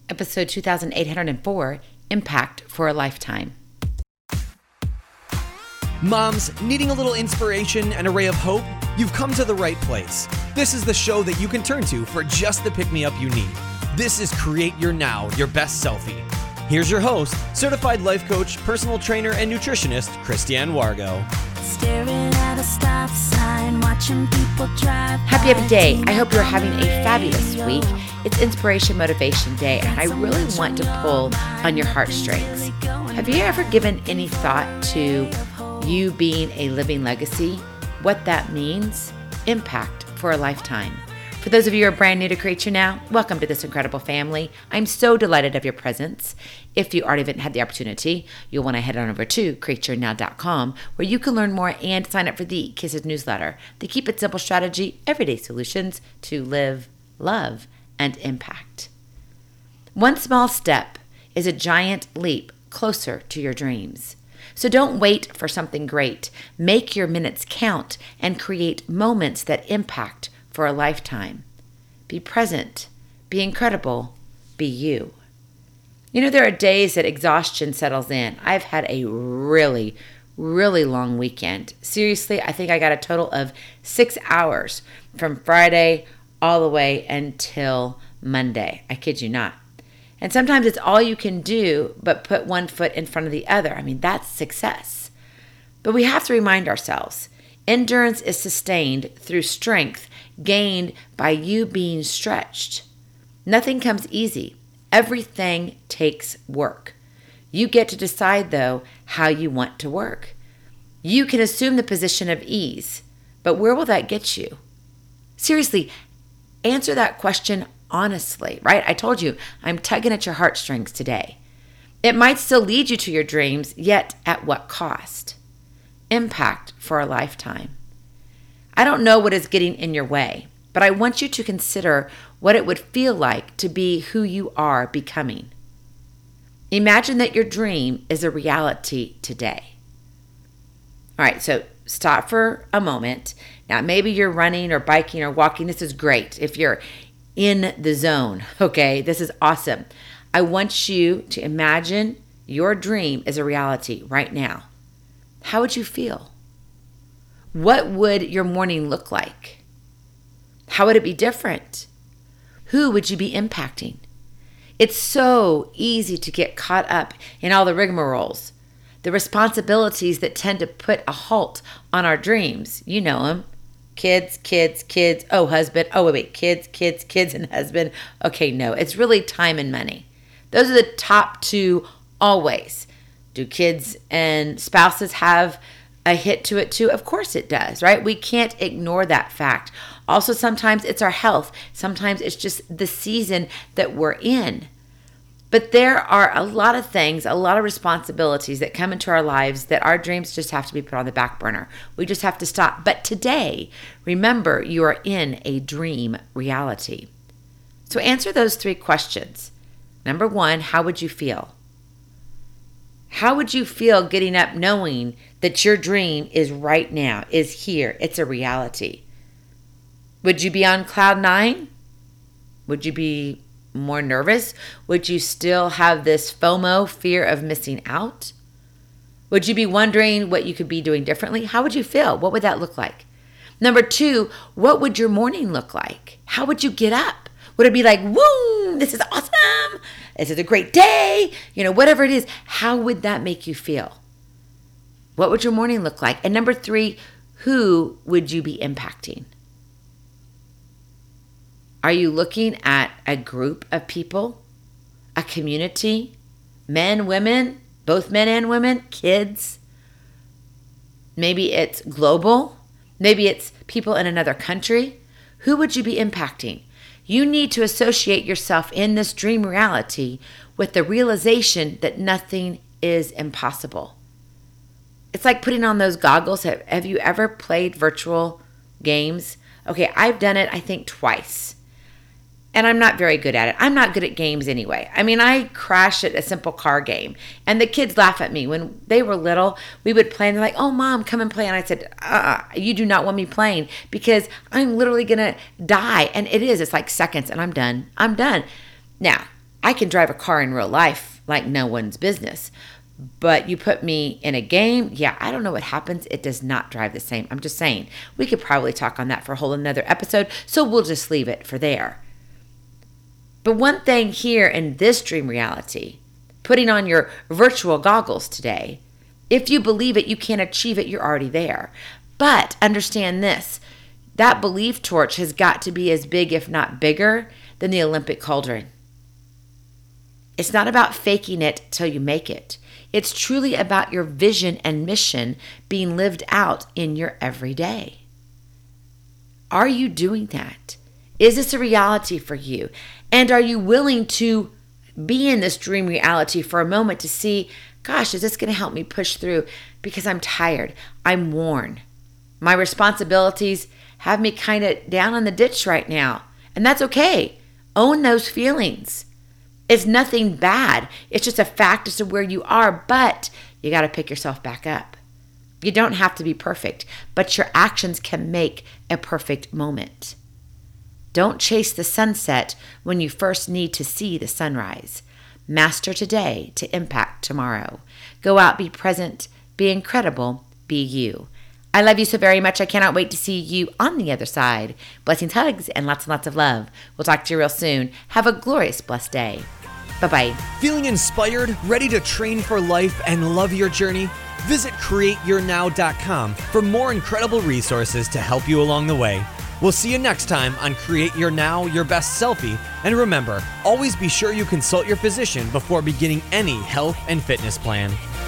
episode 2804, Impact for a Lifetime. Moms, needing a little inspiration and a ray of hope? You've come to the right place. This is the show that you can turn to for just the pick-me-up you need. This is Create Your Now, Your Best Selfie. Here's your host, certified life coach, personal trainer, and nutritionist, Christiane Wargo. Staring at a stop sign, watching people drive. Happy day. I hope you're having a fabulous week. It's Inspiration Motivation Day, and I really want to pull on your heartstrings. Have you ever given any thought to you being a living legacy? What that means? Impact for a lifetime. For those of you who are brand new to Create Your Now, welcome to this incredible family. I'm so delighted of your presence. If you already haven't had the opportunity, you'll want to head on over to createyournow.com, where you can learn more and sign up for the Kisses newsletter, the Keep It Simple strategy, everyday solutions to live, love, and impact. One small step is a giant leap closer to your dreams. So don't wait for something great. Make your minutes count and create moments that impact for a lifetime. Be present, be incredible, be you. You know, there are days that exhaustion settles in. I've had a really long weekend. Seriously, I think I got a total of 6 hours from Friday all the way until Monday. I kid you not. And sometimes it's all you can do but put one foot in front of the other. I mean, that's success. But we have to remind ourselves, endurance is sustained through strength gained by you being stretched. Nothing comes easy. Everything takes work. You get to decide, though, how you want to work. You can assume the position of ease, but where will that get you? Seriously, answer that question honestly, right? I told you, I'm tugging at your heartstrings today. It might still lead you to your dreams, yet at what cost? Impact for a lifetime. I don't know what is getting in your way, but I want you to consider what it would feel like to be who you are becoming. Imagine that your dream is a reality today. All right, so stop for a moment. Now, maybe you're running or biking or walking. This is great if you're in the zone, okay? This is awesome. I want you to imagine your dream is a reality right now. How would you feel? What would your morning look like? How would it be different? Who would you be impacting? It's so easy to get caught up in all the rigmaroles, the responsibilities that tend to put a halt on our dreams. You know them. Kids, oh, husband, oh, wait, kids, and husband. Okay, no, it's really time and money. Those are the top two always. Do kids and spouses have a hit to it too? Of course it does, right? We can't ignore that fact. Also, sometimes it's our health. Sometimes it's just the season that we're in. But there are a lot of things, a lot of responsibilities that come into our lives that our dreams just have to be put on the back burner. We just have to stop. But today, remember, you are in a dream reality. So answer those 3 questions. Number 1, how would you feel? How would you feel getting up knowing that your dream is right now, is here, it's a reality? Would you be on cloud 9? Would you be more nervous? Would you still have this FOMO, fear of missing out? Would you be wondering what you could be doing differently? How would you feel? What would that look like? Number 2, what would your morning look like? How would you get up? Would it be like, woo, this is awesome. This is a great day. You know, whatever it is, how would that make you feel? What would your morning look like? And number 3, who would you be impacting? Are you looking at a group of people, a community, men, women, both men and women, kids? Maybe it's global. Maybe it's people in another country. Who would you be impacting? You need to associate yourself in this dream reality with the realization that nothing is impossible. It's like putting on those goggles. Have you ever played virtual games? Okay, I've done it, I think, twice. And I'm not very good at it. I'm not good at games anyway. I mean, I crash at a simple car game. And the kids laugh at me. When they were little, we would play and they're like, oh, Mom, come and play. And I said, you do not want me playing because I'm literally going to die. And it's like seconds and I'm done. Now, I can drive a car in real life like no one's business. But you put me in a game, yeah, I don't know what happens. It does not drive the same. I'm just saying. We could probably talk on that for a whole another episode, so we'll just leave it for there. But one thing here in this dream reality, putting on your virtual goggles today, if you believe it, you can't achieve it, you're already there. But understand this, that belief torch has got to be as big, if not bigger, than the Olympic cauldron. It's not about faking it till you make it. It's truly about your vision and mission being lived out in your everyday. Are you doing that? Is this a reality for you? And are you willing to be in this dream reality for a moment to see, gosh, is this going to help me push through? Because I'm tired. I'm worn. My responsibilities have me kind of down in the ditch right now. And that's okay. Own those feelings. It's nothing bad. It's just a fact as to where you are, but you got to pick yourself back up. You don't have to be perfect, but your actions can make a perfect moment. Don't chase the sunset when you first need to see the sunrise. Master today to impact tomorrow. Go out, be present, be incredible, be you. I love you so very much. I cannot wait to see you on the other side. Blessings, hugs, and lots of love. We'll talk to you real soon. Have a glorious, blessed day. Bye-bye. Feeling inspired, ready to train for life, and love your journey? Visit CreateYourNow.com for more incredible resources to help you along the way. We'll see you next time on Create Your Now, Your Best Selfie. And remember, always be sure you consult your physician before beginning any health and fitness plan.